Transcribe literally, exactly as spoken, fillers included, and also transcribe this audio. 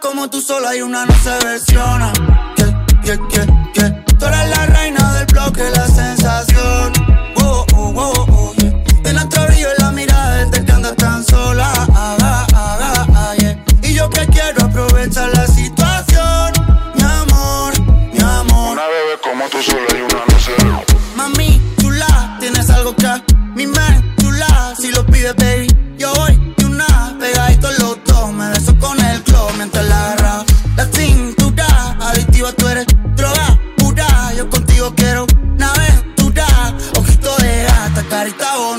como tú sola y una no se versiona. Que, que, que, que tú eres la reina del bloque, la sensación. Oh, oh, oh, oh, yeah. En nuestro brillo en la mirada desde que andas tan sola. Ah, ah, ah, ah, yeah. Y yo que quiero aprovechar la situación. Mi amor, mi amor. Una bebé como tú sola y una no se ve. Mami, chula, tienes algo que a mi mente chula. Si lo pides, baby, yo voy de una pegadito los dos. Me beso con el club mientras la